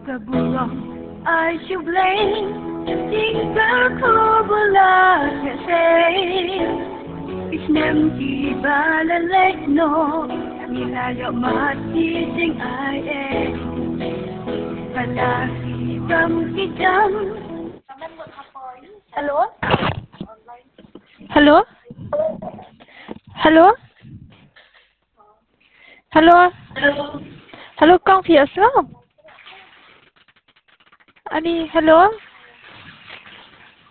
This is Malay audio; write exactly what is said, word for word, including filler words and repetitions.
Keburang ai chiều lên tiếng ca khô bờ la sẽ say ít nem chỉ ba la lệ no ni la yo ma ti sing ai e pada si bam ki jam. Hello? Hello? Hello? Hello? Hello, con phía sao? Ani, hello?